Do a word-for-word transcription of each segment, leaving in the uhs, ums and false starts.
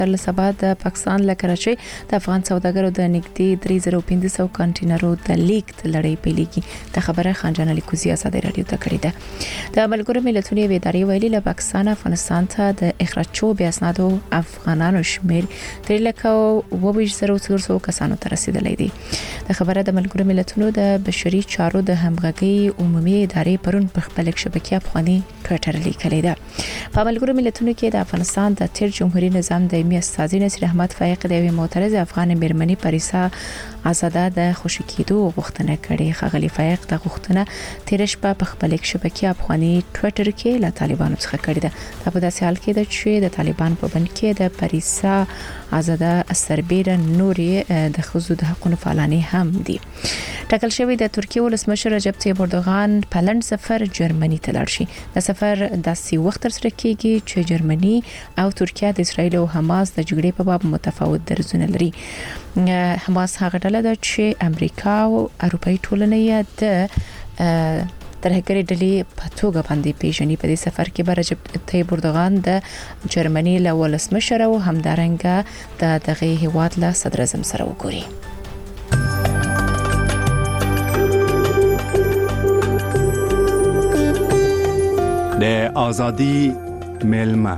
له سبا د پاکستان له کراچۍ د افغان سوداګرو د نږدې درې زره پنځه سوه کانټینرو د لیک لړۍ پیلېږي د خبره خانجان علي کوزي ازادي رادیو ته کړې ده. د ملګرو ملتونو ادارې ویلي له پاکستان افغانستان ته د اخراج شوو اسنادو افغانانو شمیر تر لکه اوه زره څلور سوه کسانو ته رسیدلی دی. د خبره د ملګرو ملتونو د بشري چارو د همغږي عمومي ادارې پرون په خپل شبکې افغاني ټوئیټر لیکلی ده. په ملګرو ملتونو کې د افغانستان د تیر جمهوریت نظام دایمي استازي نصیر احمد فائق د یوې معترض افغان میرمنې پریسا آزاده د خوشی کېدو غوښتنه کړې. ښاغلي فائق د غوښتنه تیر شپه په خپل شبکې افغاني ټوئیټر کې له طالبانو څخه کړې ده. دا په داسې حال کې ده چې د طالبان په بند کې د پریسا آزاده سربېره نورې د خزو د حقوقو فعالانې هم دي. ټاکل شوی د ترکیه ولسمشر رجب طیب اردوغان په لنډ سفر جرمني ته لاړ شي. د سفر داسې وخت تر سره کېږي چې جرمني او ترکیه د اسرایل او حماس د جګړې په باب متفاوت درزونه لري. حماس هغه ډله ده چې امریکا او اروپאי ټولنې د ترهګري ډلې په توګه باندې پیژني. په دې سفر کې به رجب طیب اردوغان د جرمني له ولسمشر او همدارنګه د دغه هیواد له صدر اعظم سره وګوري. د ازادي ملما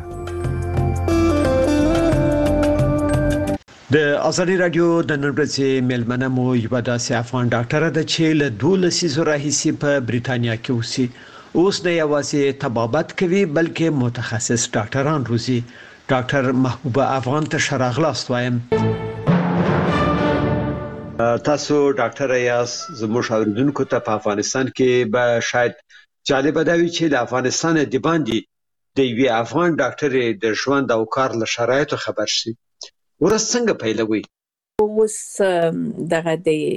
د ازادي رادیو د نن ورځې ملمنه مو یو داسې افغان ډاکټر ده چې له دولس سیزو راهیسي په بریټانیا کې اوسي. اوس نه یوازې طبابت کوي بلکې متخصص ډاکټران روزي. ډاکټر محبوبه افغان ته شراغلاست وایم. تاسو ډاکټر یاس زموږ اوریدونکو ته په افغانستان کې به شاید جالب دا وي چې د افغانستان د باندې د یوې افغان ډاکټر د ژوند او کار له شرایطو خبر شي. ورځ څنګه پیلوي؟ اوس دغه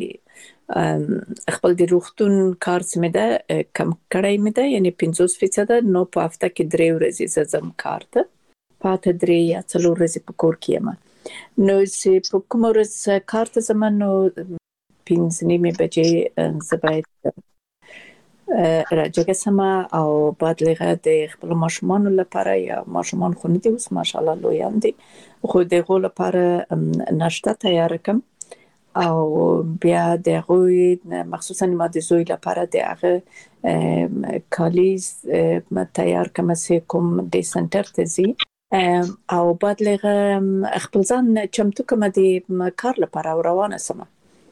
د خپل د روغتون کار سمه ده کم کړای مې ده، یعنی پنځوس فیصد نو په هفته کې درې ورځې زم کار ته پاته درې یا څلور ورځې په کور کې یم. نو چې په کوم ورځ کار ته زمن نو پنځه نیمه بجې زباید راجګه سما او بعد لغه د خپل ماشومان لپاره یا ماشومان خو نه دي اوس ماشاءالله لویان دي خو دغه لپاره ناشته تیار کوم او بیا دغه مخصوصا ما د زوی لپاره دغه کالیز تیار کوم چې کوم د سنټر ته زی او بعد لغه خپل ځان چمتو کوم د کار لپاره روانه سم.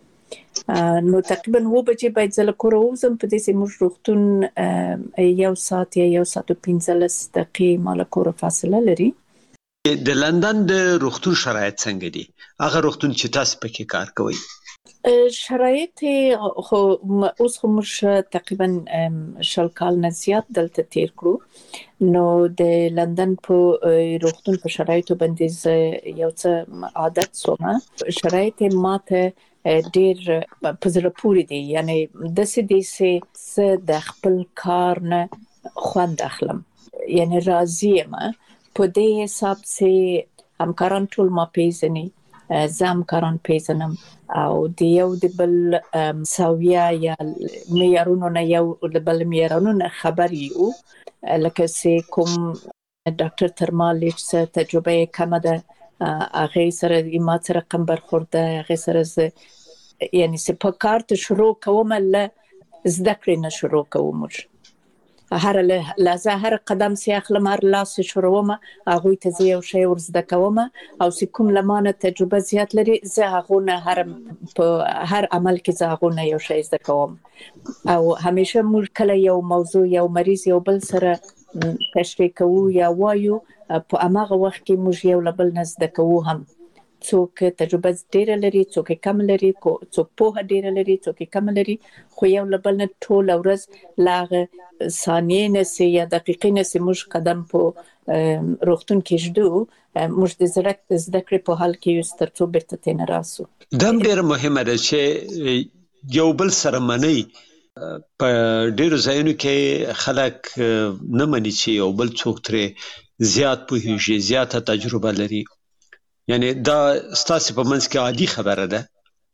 نو تقریبا و بجې باید زله کور وزم په دې سیمه روغتون یو ساعت یا یو ساعت او پنځلس دقیقې مال کور فاصله لري. د لندن د روغتون شرایط څنګه دي؟ هغه روغتون چې تاسو پکې کار کوئ شرایط خو اوس خو موږ تقریبا شل کال نه زیات دلته تیر کړو. نو د لندن په روغتون په شرایطو باندې یو څه عادت سومه. شرایط ماته ډیر په زړه پورې دي، یعنی د سې سه د خپل کار نه خوند اخلم، یعنی راضی یم په دې حساب چې همکاران ټول ما پیژني، زم کاران پیژنم او د یو د بل ساویا یا معیارونو نه یو د بل معیارونو نه خبر یو. لکه چې کوم ډاکټر ترمالیچ څه تجربه کم ده هغه سره ما سره رقم برخورده، هغه سره یعنی چې په کار ته شروع کوم له زده کړې نه شروع کوم. هر لحظه هر قدم چې اخلم هر لاس شروعوم هغه ته زه یو شی ورزده کوم او چې کوم لمانه تجربه زیات لري زه هغه نه هر په هر عمل کې زه هغه نه یو شی زده کوم. او همیشه موږ کله یو موضوع یو مریض یو بل سره تشریح کوو یا وایو په هغه وخت کې موږ یو لبل نه زده کوو. هم څوک تجربه ډیره لري، څوک کم لري، څوک په ډیره لري، څوک کم لري، خو یو لبل نه ټول ورځ لاغه ثانیې نه سي یا دقیقې نه سي موږ قدم په روغتون کې جدو موږ د زړه زده کړې په حال کې یو سترڅو بیرته تین راسو. دم ډیره مهمه ده چې یو بل سره منی. په ډیرو ځایونو کې خلک نه مني چې یو بل څوک ترې زیات پوهیږي، زیاته تجربه لري. یعنی دا ستاسو په منځ کې عادي خبره ده؟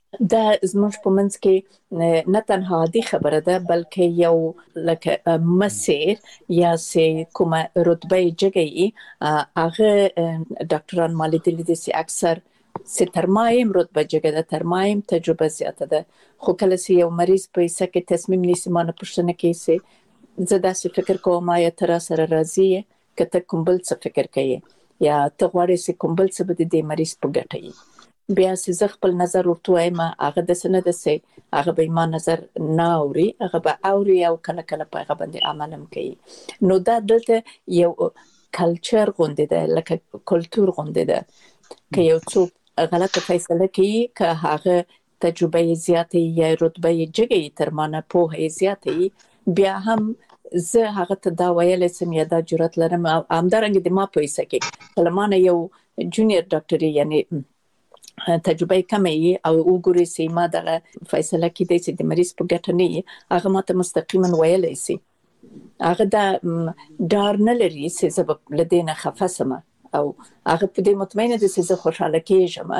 دا زموږ په منځ کې نه تنها عادي خبره ده بلکې یو لکه مسیر یا سه کومه رتبه جګی هغه ډاکټران مالیدلی دي چې اکثر سه ترمایم رتبه جګه ده ترمایم تجربه زیاته ده خو کله چې یو مریض په ایسه کې تصمیم نیسي مانه پښتنه کې سه زه داسې فکر کوم یا تر سره راضی کته کوم بل څه فکر کوي یا ته غواړې چې کوم بل څه به د مریض په ګټه وي بیا چې زه خپل نظر ورته وایم هغه د سند سه هغه به ما نظر نه اوري هغه به اوري او کله کله په هغه باندې عمل هم کوي نو دا دلته یو کلچر غونډه ده لکه کلچر غونډه ده که یو څوک غلطه فیصله کوي که هغه تجربه زیاته یا رتبه جګی تر مانه په زیاته بیا هم زه هغه ته دا ویل سم یا دا جرأت لرم همدارنګه د ما پیسې کې کلمانه یو جونیئر ډاکټر یعنی تجربه کمه او وګوري چې ما دغه فیصله کې د دې مریض په ګټه نه هغه ماته مستقیما ویلای شي هغه دا ډار نه لري چې سبب لدينا خفسمه او هغه په دې مطمئنه دي چې زه خوشاله کېږم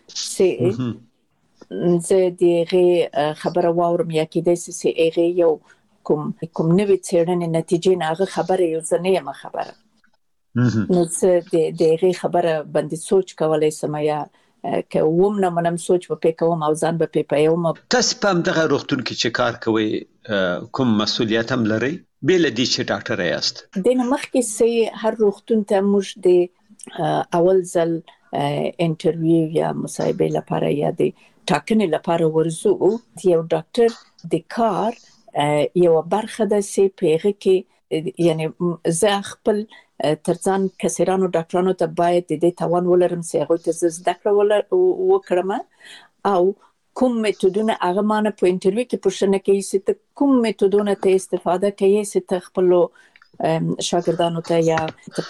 چې زه دغه خبره واورم یا کې د سي هغه یو کوم کوم نوې څېړنې نتیجې نه هغه خبره یو ځنه ما خبره نو څه د دغه خبره باندې سوچ کولای سم یا که ووم نه منم سوچ په کوم او ځان به په پیوم تاسو په دغه روغتون کې چې کار کوي کوم مسؤلیت هم لري بل دي چې ډاکټر یاست د مخکې سي هر روغتون ته موږ د اول ځل انټرویو یا مصاحبه لپاره یا د ټاکنې لپاره ورزو یو ډاکټر د کار یو برخه د سي پیغه کې یعنی زه خپل ترڅان کسرانو ډاکټرانو ته باید د دې توان ولرم چې هغه ته زده کړو وکړم او کوم میتودونه هغه مانه په انټرویو کې پوښتنه کوي چې کوم میتودونه ته استفاده کوي چې ته خپل شاګردانو ته یا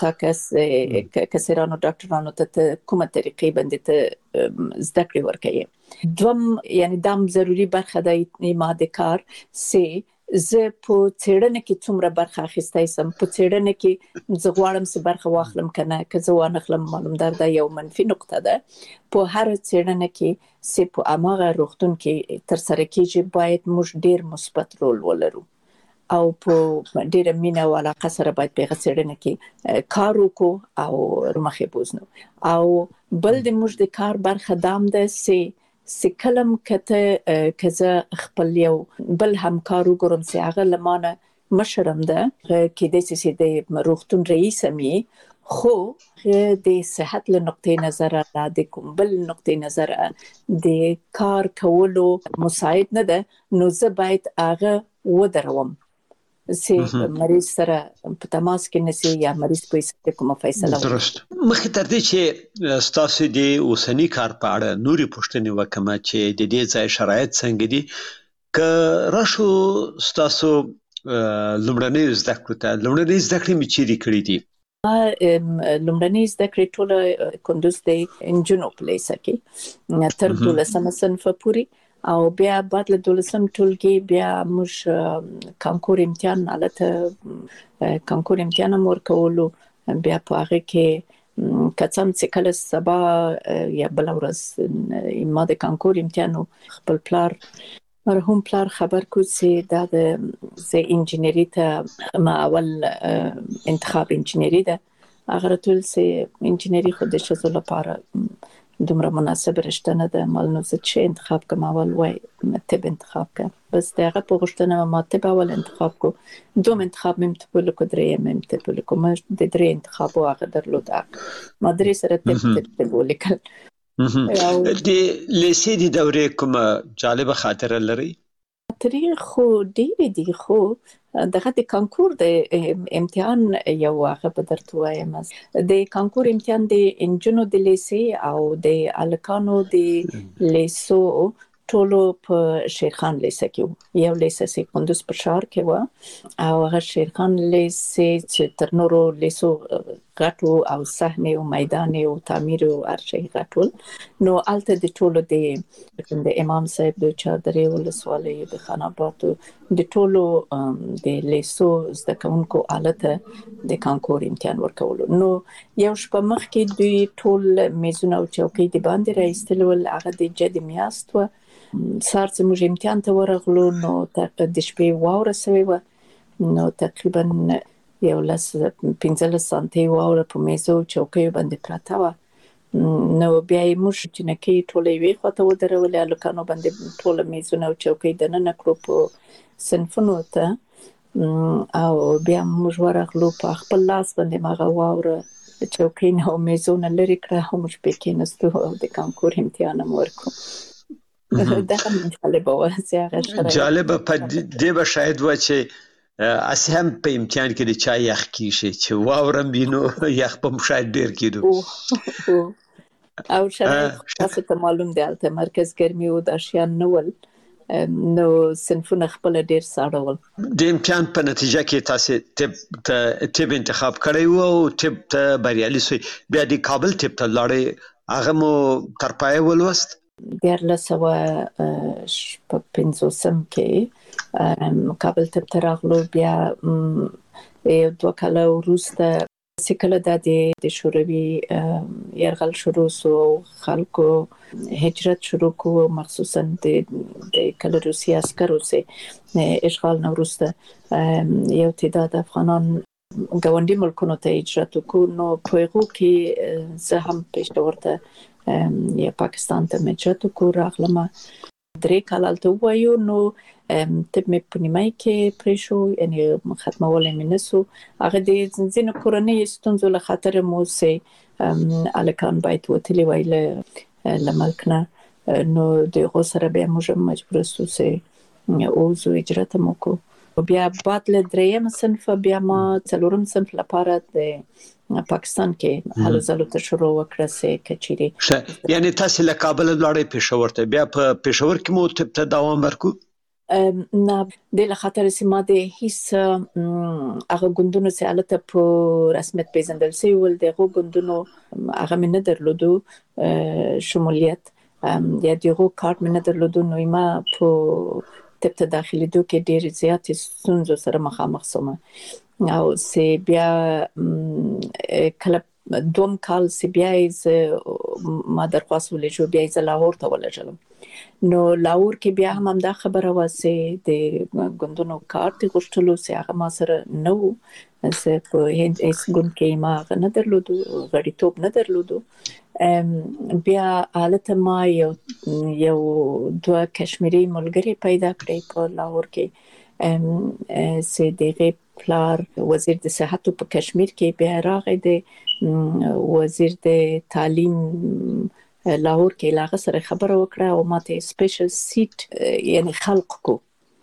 تاسو کسرانو ډاکټرانو ته کومه طریقې باندې ته زده کړې ورکړي دوم یعنی دام ضروری برخه د ماده کار چې زه په څېړنه کې څومره برخه اخیستای سم په څېړنه کې زه غواړم چې برخه واخلم کنه که زه وانخلم معلومدار دا یو منفي نقطه ده په هر څېړنه کې چې په اماغه روغتون کې تر سره کېږي باید موږ ډیر مثبت رول ولرو او په ډیره مینه او علاقه سره باید په څېړنه کې کار وکړو او مخې بوزنو او بل د موږ د کار برخه دام ده چې سکلم کته کزه خپل یو بل همکار وګورم چې هغه لمانه مشرم ده کې د سې د روغتون رئیس می خو د صحت له نقطې نظر را د کوم بل نقطې نظر د کار کولو مساعد نه ده نو زه باید هغه ودروم چې مریض سره په تماس کې نسی یا مریض په څه کومه فیصله درست مخکې تر دې چې تاسو د اوسنی کار په اړه نوري پوښتنې وکړم چې د دې ځای شرایط څنګه دي که راشو تاسو لومړنۍ زده کړې ته لومړنۍ زده کړې می چیرې کړې دي لومړنۍ زده کړې ټوله کندوز د انجنونو په لیسه کې تر دولسمه صنف پورې او بیا بعد له دولسم ټولګي بیا موږ کانکور امتحان الته کانکور امتحان مور کولو بیا په هغه کې کڅم چې کله سبا یا بل ورځ ما د کانکور امتحان خپل پلار مرحوم پلار خبر کو چې دا د زه انجینری ته ما اول انتخاب انجینری ده هغه ټول چې انجینری خو د شزو لپاره دومره مناسب رشته نه ده مال نو زه چې انتخاب کوم اول وای طب انتخاب کوم بس دغه په غوښتنه ما طب اول انتخاب کو دوم انتخاب مم ته په لکه درې مم ته په لکه ما د درې انتخاب واغه درلود ما درې سره طب طب ولیکل د لیسې د دورې کومه جالبه خاطره لري تاریخ خو ډېر دي خو دغه د کانکور د امتحان یو هغه په درته وایم د کانکور امتحان د انجنونو د لیسې او د الکانو د لیسو ټولو په شیرخان لیسه کې یو لیسه سي کندوز په شهر کې و او هغه شیرخان لیسه چې تر نورو لیسو غټو او صحنه او میدان او تعمیر او ارشي غټول نو الته د ټولو د د امام صاحب د چادرې ولسوالۍ د خان آباد د ټولو د لیسو زده کوونکو آلته د کانکور امتحان ورکولو. نو یو شپه مخکې دوی ټول میزونه او چوکۍ د باندې راایستل ول، هغه د جد میاشت و. سهار چې موږ امتحان ته ورغلو نو د شپې واوره سوې وه، نو تقریبا یو لس پنځلس سانتۍ واوره په میزو او چوکیو باندې پرته وه. نو بیا یې موږ جنکۍ ټوله یوې خواته ودرولې، هلکانو باندې ټوله میزونه او چوکۍ دننه کړو په صنفونو ته، او بیا موږ ورغلو په خپل لاس باندې هغه واوره د چوکۍ نه او میزو نه لرې کړه او موږ پرې کېناستو او د کانکور امتحان هم ورکړو. دا هم جالبه وه چې هغه شرایط جالبه په دې به شاید وه چې اسی هم په امتحان کې د چا یخ کیږي چې واوره وي نو یخ به هم شاید ډېر کېدو. او شرایط تاسو ته معلوم دی هلته مرکز ګرمي و، دا شیان نه ول، نو صنفونه خپله ډېر ساړه ول. د امتحان په نتیجه کې تاسې طب ته طب انتخاب کړی و او طب ته بریالي سوی، بیا د کابل طب ته لاړئ، هغه مو تر پایه ولوست؟ دیارلس سوه شپږ پنځوسم کې کابل طب ته راغلو. بیا یو دوه کاله وروسته چې کله دا د شوروي یرغل شروع سو، خلکو هجرت شروع کو، مخصوصا د کله روسي عسکرو چې اشغال نه وروسته یو تعداد افغانان ګاونډي ملکونو ته هجرت وکړو. نو په هغو کې زه هم پېښور ته یا پاکستان ته مې هجرت وکړو، راغلم درې کاله هلته ووایو. نو طب مې په نیمایي کې پرېښو، یعنې ختمولی مې نه سو. هغه د ځینو کورنیو ستونزو له خاطره مو چې هلکان باید وتلي وای له ملک نه، نو د هغو سره بیا موږ هم مجبوره سو چې ووځو، هجرت هم وکړو. بیا بعد له درېیم صنفه بیا ما څلورم صنف لپاره د پاکستان کې هلو ځلو ته شروع وکړه چې کچېرې. یعنې تاسې له کابله لاړئ پېښور ته، بیا په پېښور کې مو طب ته دوام ورکړو؟ نه، دې له خاطره چې ما د هیڅ هغه ګوندونو چې هلته په رسمیت پېژندل سوي ول، د هغو ګوندونو هغه مې نه درلودو شمولیت، یا د هغو کارت مې نه درلودو. نو ما په طب ته داخلېدو کې ډېرې زیاتې ستونزو سره مخامخ سوم، او چې بیا کله دوم کال چې بیا یې ما درخواست ولېږو، بیا یې زه لاهور ته ولېږلم. نو لاهور کې بیا هم همدا خبره وه چې د ګوندونو کارت یې غوښتلو چې هغه ما سره نه و، چې په هیڅ ګوند کې ما هغه نه درلودو، غړیتوب نه درلودو. بیا هلته ما یو یو دوه کشمیري ملګري پیدا کړی په لاهور کې، چې د هغې پلار وزیر د صحت په کشمیر کې، بیا راغی د وزیر د تعلیم لاهور کې، له هغه سره خبره وکړه او ما ته سپیشل سیټ یعنې خلق کو،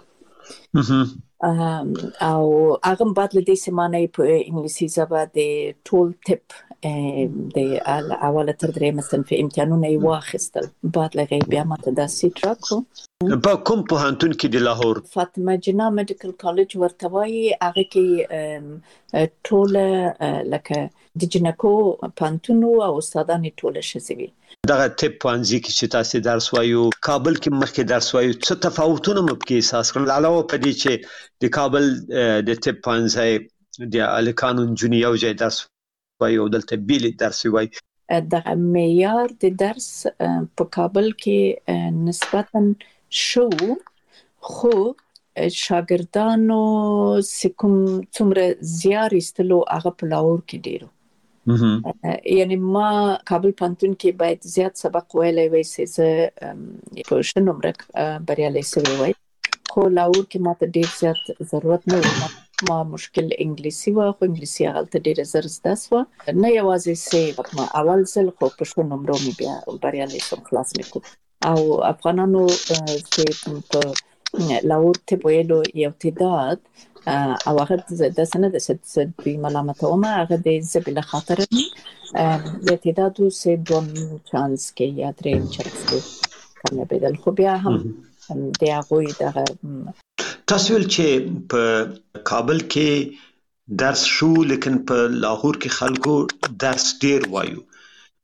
او هغه بعد له دې چې ما نه په انګلیسي ژبه د ټول طب د اوله تر درېیمه صنف امتحانونه یې واخیستل. بعد له هغې بیا ما ته دا سیټ راکړو. په کوم پوهنتون کې د لاهور؟ فاطمه جناح میډیکل کالج ورته وایي. هغه کې ټوله لکه د جنکو پوهنتون و او استادانې ټوله ښځې وي. دغه طب پوهنځي کې چې تاسې درس وایو، کابل کې مخکې درس وایو، څه تفاوتونه مو پکې احساس کړل، علاوه په دې چې د کابل د طب پوهنځی د هلکانو نجونې یو ځای درس وایي او دلته بیلې درس وایي؟ دغه معیار د درس په کابل کې نسبتاً شو، خو شاګردانو چې کوم څومره زیار ایستلو هغه په لاهور کې ډېر. یعنی ما کابل پوهنتون کې باید زیات سبق ویلی وای چې زه په ښه نمره بریالی سوی وای، خو لاهور کې ما ته ډېر زیات ضرورت نه و. ما مشکل انګلیسي وه، خو انګلیسي هلته ډېره زر زده سوه، نه یوازې چې ما اول ځل خو په ښو نمرو مې بیا بریالی سوم، خلاص مې کړو. او افغانانو چې په لاهور طب ویلو یو تعداد، او هغه داسې نه ده چې دوی ملامتوم، هغه د ژبې له خاطره یو تعداد و چې دوم چانس کې یا درېیم چانس کې کامیابېدل، خو بیا هم د هغوی دغه. تاسو ویل چې په کابل کې درس شو، لیکن په لاهور کې خلکو درس ډېر وایو.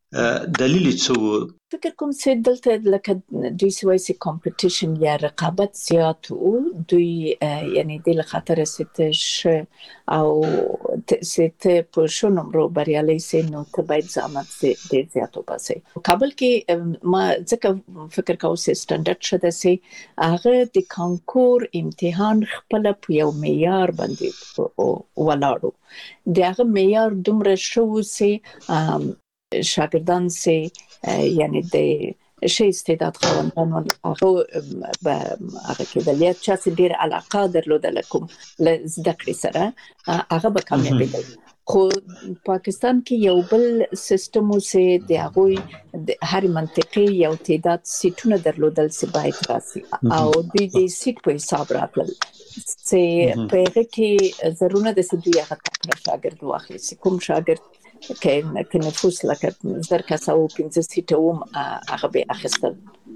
دلیل څه؟ فکر کوم چې دلته لکه دوی سوای سي کمپټیشن یا رقابت زیات وو دوی یعنی د خطر ستش او ست په شنومرو بریالي سي نو ته باید زحمت ډیر زیات وباسي. کابل کې ما ځکه فکر کوم چې سټانډرډ شته سي هغه د کانکور امتحان خپل په یو معیار باندې ولاړو د هغه معیار دومره شو سي شاګردان سي یعنی د شي استعداد خواندان هغه به هغه کې د لیت چا ډیر علاقه درلودل کوم زده کړې سره هغه به کامیابی خو پاکستان کې یو بل سیستم سي د هغه د هر منطقي یو تعداد سیټونه درلودل سي باید راسي او د دې سیټ په حساب راتل سي په هغه کې ضرورت د سدي هغه شاګرد واخلي کوم شاګرد کې کې نفوس لکه زر کسه او پنځه سیټه هم هغه به اخیستل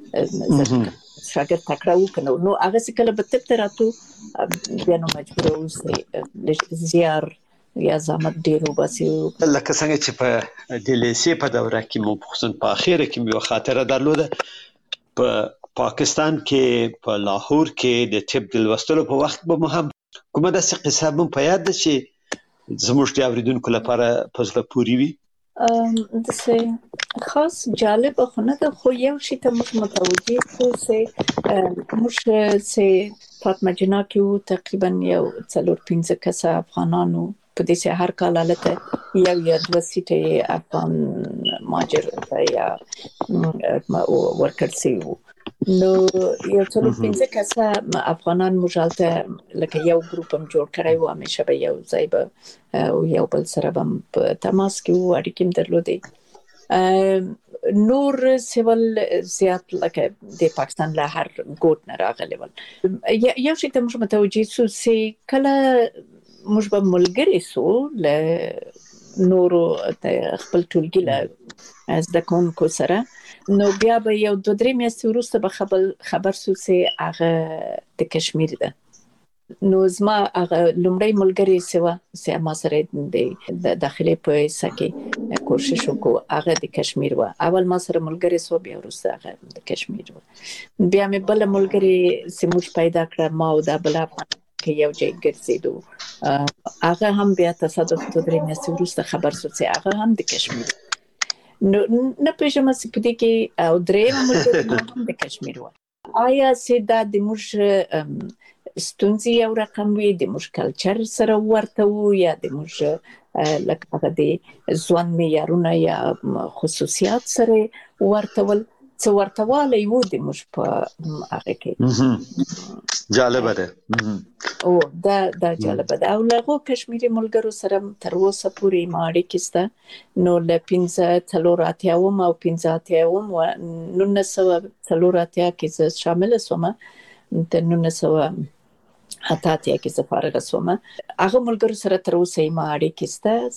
شاګرد تکراو کنه نو هغه څه کله به تپ راتو بیا نو مجبور اوسې زیار یا زحمت ډیر وباسي لکه څنګه چې په د لیسې په دوره کې مو خصوصا په اخیره کې یو خاطره درلوده په پاکستان کې په لاهور کې د طب د لوستلو په وخت به مو هم کومه داسې قصه هم په یاد ده چې زموږ د اوریدونکو لپاره په زړه پورې وي؟ ام د څه خاص جالب خو نه ده خو یو شی ته موږ متوجه شو چې موږ چې فاطمه جنا کې تقریبا یو څلور پنځه کسه افغانانو په دې سه هر کال حالت یو یا دوه سیټه افغان ماجر یا ورکر سی نو یو څلور پنځه کسه افغانان مجالته لکه یو ګروپ هم جوړ کړی و همیشه به یو ځای به او یو بل سره هم په تماس کې و اړیکې درلودې نور سیول زیات لکه د پاکستان له هر ګوټ نه راغلي ول یو شی ته موږ متوجه سو چې کله موږ به ملګری سو له نورو خپل ټولګي له زده کوونکو سره نو بیا به یو دوه درې میاشتې وروسته به خبر خبر سو چې هغه د کشمیر ده نو زما هغه لومړی ملګری سوا چې ما سره د داخلي په سکه کوشش وکړ هغه د کشمیر و اول ما سره ملګری سو بیا وروسته هغه د کشمیر و بیا مې بل ملګری سموج پیدا کړ ما او دا بل کې یو ځای ګرځیدو هغه هم بیا تصادف دوه درې میاشتې وروسته خبر سو چې هغه هم د کشمیر نو نه پېژنم چې په دې کې او درې ملګری د کشمیر و آیا چې دا د موږ ستونزې یو رقم وي د موږ کلچر سره ورته وو یا د موږ لکه د ځوان معیارونه یا خصوصیات سره ورته ول څه ورته والی وو د موږ په هغه کې جالبه ده او دا دا جالبه ده او له کشمیري ملګرو سره تر اوسه پورې ما اړیکې شته نو له پنځه څلور اتیاوم او پنځه اتیاوم و نولس سوه څلور اتیا کې زه شامل شوم د نولس سوه اته اتیا کې زه فارغه شوم هغه ملګرو سره تر اوسه ما اړیکې شته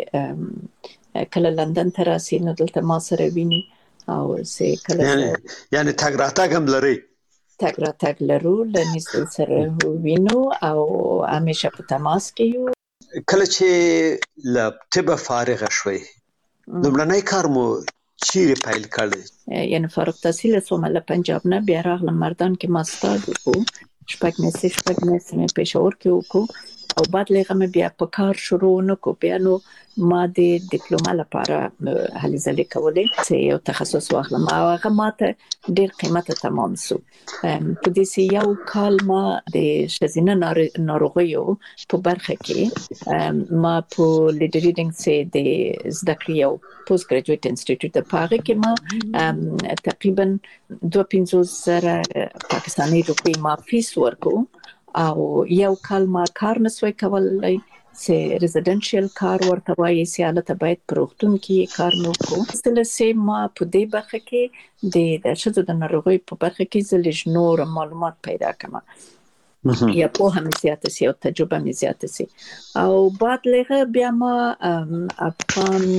چې کله لندن ته راسي نو دلته ما سره ویني او چې کله یعنی یعنی تګ راتګ هم لري تګ راتګ لرو له نږدې سره وینو او همیشه په تماس کې یو کله چې له طب فارغه شوي لومړنی کار مو چیرې پیل کړی یعنی فارغ التحصیل شوم له پنجاب نه بیا راغلم مردان کې ماستر وکړو شپږ میاشتې شپږ میاشتې مې پېښور کې وکړو او بعد لغه مې بیا په کار شروع نکړو بیا نو ما د ډیپلوما لپاره هلې ځلې کولې چې یو تخصص واخلم او هغه ماته ډېر قیمته تمام شو په دې یو کال ما د ښځینه ناروغیو په برخه کې ما په لیډر ریډینګ سه د زده کړې یو پوسټ ګریجویټ انسټیټیوټ په هغه کې ما تقریبا دوه پنځوس زره پاکستاني روپۍ ما فیس ورکو او یو کال ما کار نسوي کولای چې ریزیدنشل کار ورته وایي چې حالت باید پروختون کې کار نو کو ستل سه ما په دې برخه کې د شذو د ناروغي په برخه کې زلج نور معلومات پیدا کما یا په هم زیاته سي او تجربه مې زیاته سي او بعد لغه بیا ما افغان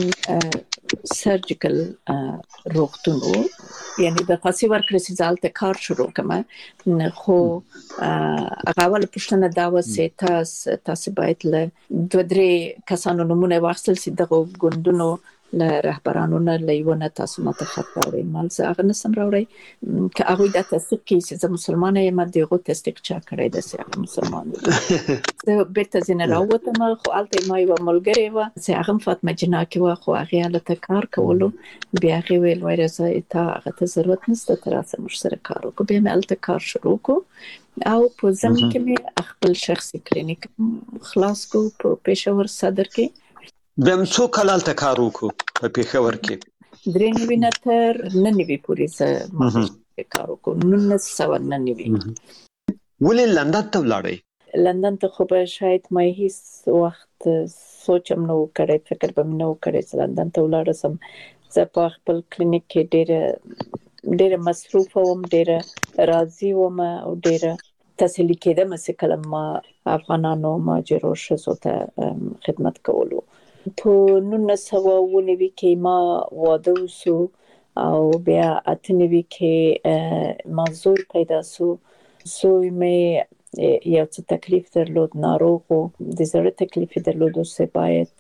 سرجیکل روغتونو یعنی د خاصي ورکړې چې ځالته کار شروع کما خو هغه ول پښتنه دا و چې تاسو تاسو باید له دوه درې کسانو نمونه واخیستل چې دغه ګوندونو ل رهبرانو نه لیونه تاسو ماته خط راوړئ مال زه هغه نسم راوړی که هغه د تصدیق کې چې زه مسلمان یم دغه تصدیق چا کړی د سیاق مسلمان زه بیرته زنه راووتم خو الته ما یو ملګری و چې هغه فاطمه جنا کې و خو هغه الته کار کولو بیا هغه ویل وایي زه ته هغه ته ضرورت نشته تر اوسه موږ سره کار وکړو بیا مې الته کار شروع کو او په ځم کې مې خپل شخصي کلینیک خلاص کو په پېښور صدر کې بهم څو کال ته کار وکړو په پېښور کې درې نوي نه تر نن نوي پورې زه ما کار وکړو نن سوه نن نوي ولې لندن ته ولاړې لندن ته خو به شاید ما هیڅ وخت سوچم نو کړی فکر به مې نو کړی چې لندن ته ولاړ سم زه په خپل کلینیک کې ډېر ډېر مصروف وم ډېر راضي وم او ډېر تسلی کېدم چې کله ما افغانانو مهاجرو ښځو ته خدمت کولو په نولس سوه اووه نوي کې ما واده وشو او بیا اته نوي کې ما زوی پیدا شو زوی مې یو څه تکلیف درلود ناروغ و د زړه تکلیف درلود چې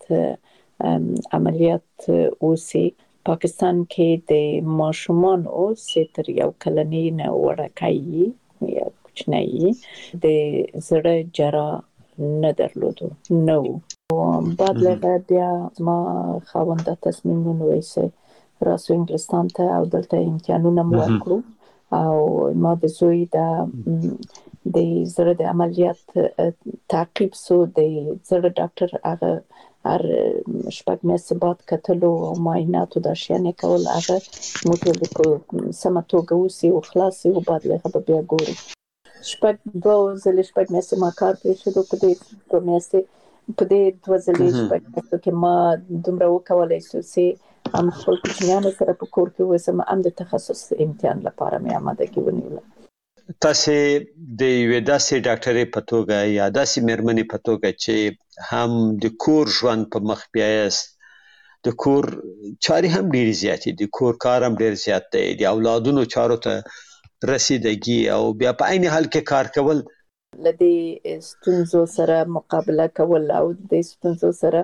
باید عملیات وشي پاکستان کې د ماشومان او ستر یو کلنی نه ورکایي یا کوچنی د زړه جرا نه درلودو نو بعد له بیا ما خاوند تصمیم ونیوی چې راسو انګلستان ته او دلته امتحانونه مو ورکړو او ما د زوی د د زړه د عملیات تعقیب سو د زړه ډاکټر هغه هر شپږ میاشتې بعد کتلو او معایناتو د شیانې کول هغه موږ په سمه توګه وسی او خلاصي او بعد له بیا ګورو شپږ دوه ځلې شپږ میاشتې ما کار پرې شو په دې دوه میاشتې په دې دوه ځلې شپږ میاشتو کې ما دومره وکولای شو چې هم خپل کوچنیانو سره په کور کې اوسم هم د تخصص امتحان لپاره مې آمادګي ونیوله تاسو د یوې داسې ډاکټرې په توګه یا داسې مېرمنې په توګه چې هم د کور ژوند په مخ بیاست د کور چارې هم ډېرې زیاتې دي کور کار هم ډېر زیات دی د اولادونو چارو ته رسیدګي او بیا په عین حال کې کار کول لدې ستونزو سره مقابله کول او د ستونزو سره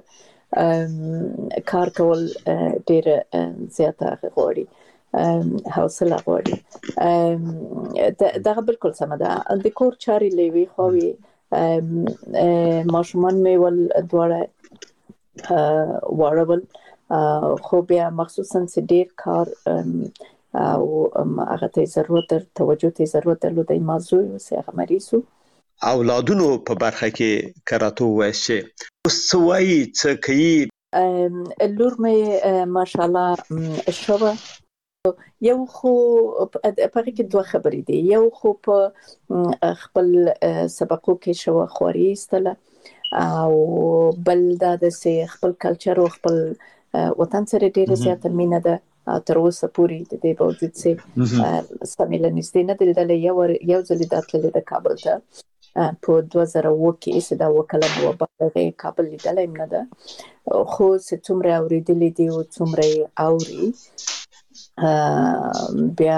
کار کول ډېر زیاته غواړي حوصله غواړي دا بالکل سم ده د کور چارې لوي خو ماشومان مې ول دواړه واړول خو بیا مخصوصا چې ډېر کار او هغه ته ضرورت توجه ته ضرورت درلود موضوع وسه هغه مریضو اولادونو په برخه کې کراته وایي چې سوي څه کوي لور مې ماشاءالله شوه یو خو په کې دوه خبرې دي یو خو په خپل سبقو کې شوه خوري استله او بل دا د خپل کلچر او خپل وطن سره ډېر زیات مینه ده تر اوسه پورې د دې باوجود چې سمېله نږدې نه دلته یو یو ځل داتله د کابل ته په دوه زره اووه کې چې دا وکړه نو په کابل لیدلای نه ده خو چې څومره اوریدلې دي او څومره اوري بیا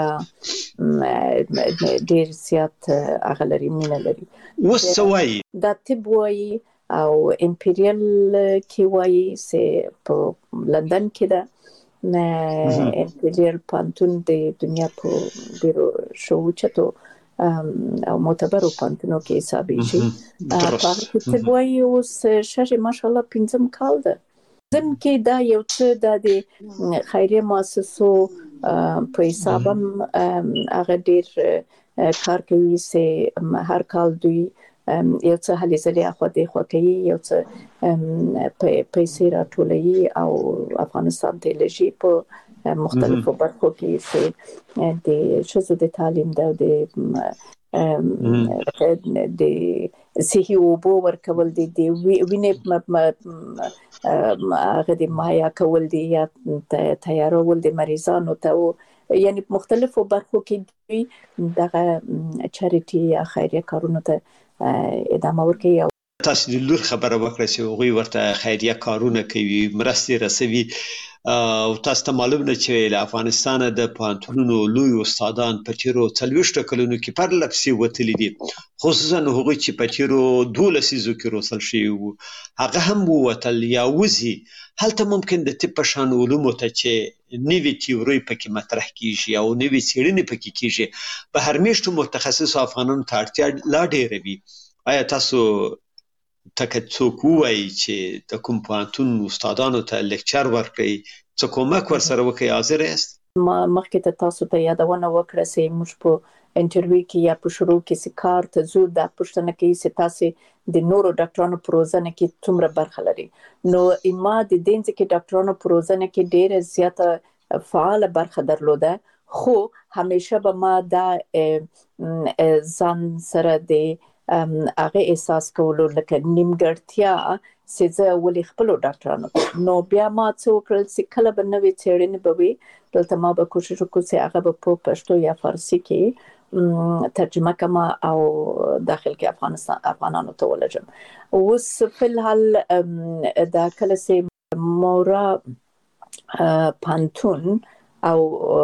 ډېر زیات اغلري مینه لري وسوي دا طب وایي او امپریال کې وایي چې په لندن کې ده امپریال پانتون د دنیا په ډیرو شو چتو او معتبرو پانتونو کې حسابي شي په طب وایي اوس شاشه ماشاءالله پنځم کال ده زم کې دا یو څه د خیریه مؤسسو په حسابم هغه ډیر کار کوي چې هر کال دوی یو څه هلي ځلې اخو د خوکي یو څه پیسې راټولوي او افغانستان ته لږی په مختلفو برخو کې چې د شذو د تعلیم د د صحي اوبو ورکول دي د وینې هغه د مایا کول دي یا تیارول د مریضانو ته یعنی مختلفو برخو کې دغه چاریټي یا خیریه کارونه ته ادامه ورکوي تاسو د لور خبره وکړه چې هغوی ورته خیریه کارونه کوي، مرستې رسوي، او تاسو ته معلوم ده چې له افغانستانه د پوهنتونونو لوی استادان په تیرو څلوېښتو کلونو کې پرله پسې وتلي دي، خصوصا هغوی چې په تیرو دوو لسیزو کې روزل شوي وو، هغه هم ووتل یا وځي. هلته ممکن د طب په شان علومو ته چې نوي تیورۍ پکې مطرح کیږي او نوي څېړنې پکې کیږي، په هر میاشتو متخصصو افغانانو ته اړتیا لا ډېره وي. آیا تاسو ته که څوک ووایي چې د کوم پوهنتون استادانو ته لیکچر ورکړئ، څه کومک ورسره وکړئ، حاضر یاست؟ ما مخکې ته تاسو ته یادونه وکړه چې موږ په انټرویو کې یا په شروع کې چې کار ته ځو دا پوښتنه کوي چې تاسو د نورو ډاکټرانو په روزنه کې څومره برخه لري. نو ما د دې ځکه ډاکټرانو په روزنه کې ډېره زیاته فعال برخه درلوده، خو همیشه به ما دا ځان سره د هغه احساس کولو لکه نیمګړتیا چې زه ولې خپلو ډاکټرانو، نو بیا ما څه وکړل چې کله به نوې څېړنې به وي دلته ما به کوشش وکړو چې هغه به په پښتو یا فارسي کې ترجمه کما او داخل کې افغانستان افغانانو ته ولېږم. اوس په الحال دا کله چې مورا پانتون او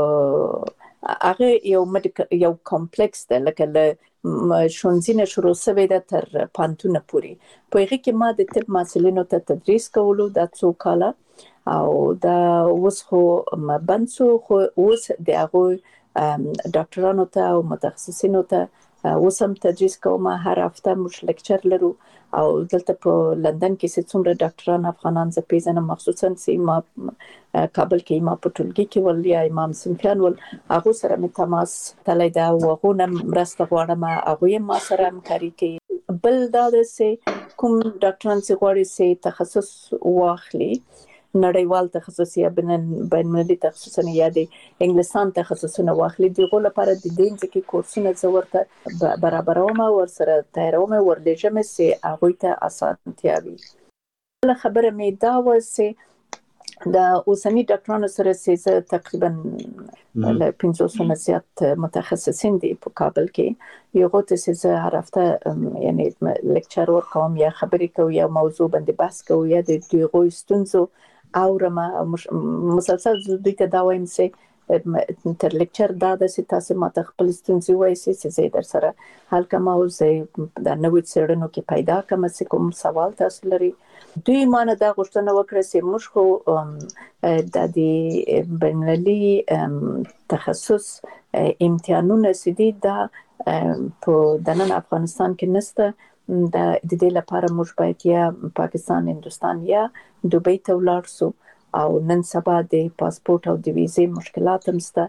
هغه یو یو کمپلیکس ده، لکه له ښوونځي نه شروع شوی ده تر پانتونه پورې، په هغې کې ما د طب محصلینو ته تدریس کولو دا څو کاله، او دا اوس خو بند شو، خو اوس د هغوی ډاکټرانو ته او متخصصینو ته اوس هم تدریس کوم. هر هفته موږ لیکچر لرو، او دلته په لندن کې چې څومره ډاکټران افغانان زه پیژنم، مخصوصا چې ما کابل کې ما په ټولګي کې ول یا امام صنفیان ول، هغو سره مې تماس تللی ده او هغو نه مرسته غواړم، هغوی ما سره همکاري کوي. بل دا ده چې کوم ډاکټران چې غواړي چې تخصص واخلي، نړیوال تخصص یا بین المللي تخصصونه یا د انګلستان تخصصونه واخلي، دغه لپاره د دې ځکه کورسونه زه ورته برابروم، ورسره تیاروم، ورلېږم چې هغوی ته اسانتیا وي. بله خبره مې دا وه چې د اوسني ډاکټرانو سره چې زه تقریبا له پنځوسو نه زیات متخصصین دي په کابل کې، یو ته چې زه هر هفته یعنی لیکچر ورکوم یا خبرې کوم یا موضوع باندې بحث کوم یا د دوی ستونزو اورم، مسلسل دوی ته دا وایم چې تر لیکچر دا ده چې تاسو ماته خپل ستونزې وایئ چې زه در سره حل کوم، او زه د نوې څېړنو کې پیدا کوم چې کوم سوال تاسو لري. دوی مانه دا غوښتنه وکړه چې موږ خو د دې بین المللي تخصص امتحانونه چې دي دا په دننه افغانستان کې نشته، د دې لپاره موږ باید یا پاکستان، هندوستان یا دوبۍ ته ولاړ شو، او نن سبا د پاسپورت او د ویزې مشکلات هم شته.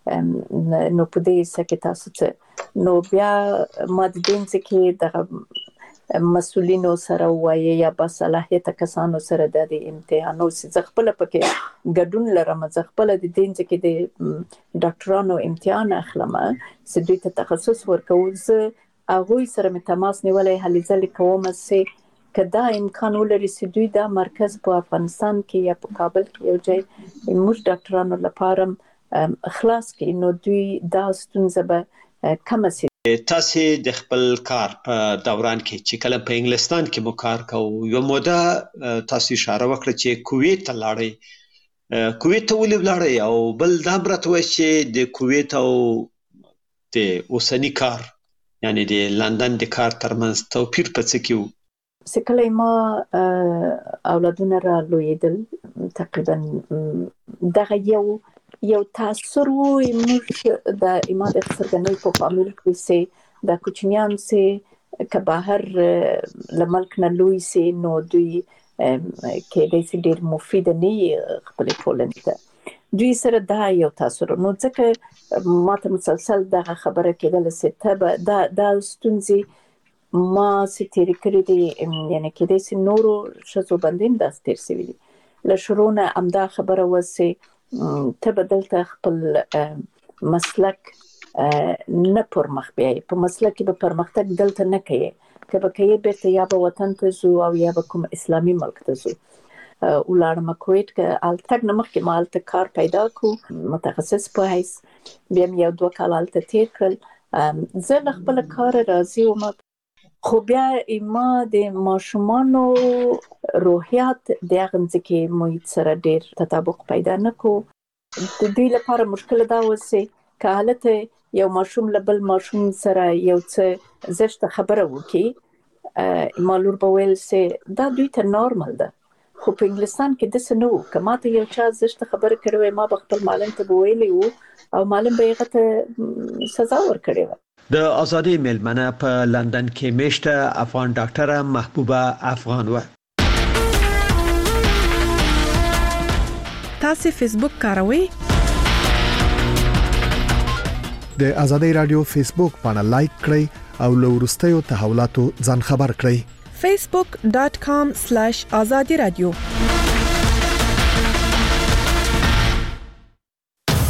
نو په دې حصه کې تاسو څه، نو بیا ما د دې ځکه دغه مسؤلینو سره وایي یا با صلاحیته کسانو سره د امتحانو چې زه خپله پکې ګډون لرم، زه خپله د دې ځکه د ډاکټرانو امتحان اخلم چې دوی ته تخصص ورکوو، زه هغوی سره مې تماس نیولی، هلې ځلې کوم چې که دا امکان ولري چې دوی دا مرکز په افغانستان کې یا په کابل کې یو ځای موږ ډاکټرانو لپاره خلاص کړي، نو دوی دا ستونزه به کمه شي. تاسو د خپل کار په دوران کې چې کله په انګلستان کې مو کار کوو، یو موده تاسو اشاره وکړه چې کویت ته لاړئ، کویت ته ولې ولاړئ؟ او بل دا هم راته وایئ چې د کویت او د اوسني کار یعنی د لندن د کار ترمنځ توپیر په څه کې و؟ چې کله ما اولادونه را لویدل، تقریبا دغه یو یو تاثر و موږ د ما د څرګندۍ په فامیل کې چې د کوچنیان چې که بهر له ملک نه لوی سي، نو دوی کېدای شي ډېر مفید نه وي خپلې ټولنې ته، دوی سره دا یو تاثر. نو ځکه ما ته مسلسل دغه خبره کېدله چې ته به دا دا ستونزې ما چې تېرې کړې دي، یعنې کېدای شي نورو ښځو باندې هم داسې تېر شوي دي. له شروع نه همدا خبره وه چې ته به دلته خپل مسلک نه پرمخ بیایې، په مسلک کې به پرمختګ دلته نه کوې، که به کوې بیرته یا به وطن ته ځو او یا به کوم اسلامي ملک ته ځو. ولاړم کویت، که هلته تګ نه مخکې ما هلته کار پیدا کړو متخصص په حیث، بیا مې یو دوه کاله هلته تېر کړل. زه له خپله کاره راضي وم، خو بیا ما د ماشومانو روحیات د هغه کې محیط سره ډیر تطابق پیدا نکو. د دوی لپاره مشکل دا وسی که حالت یو ماشوم لبل ماشوم سره یو څه زشت خبره وکي مالور بویل سي دا دوی ته نورمال ده. خو په انګلستان کې د سنو کما ته یو چا زشت خبره کړې ما به خپل معلم ته ویلې وو او معلم به یې ته سزا ورکړې و. د ازادي ملمنه په لندن کې میشته افغان ډاکټره محبوبه افغان و. تاسو فیسبوک کاروئ؟ د ازادي رادیو فیسبوک باندې لایک کړئ او له وروستیو تحولاتو ځان خبر کړئ. facebook dot com slash azadi radio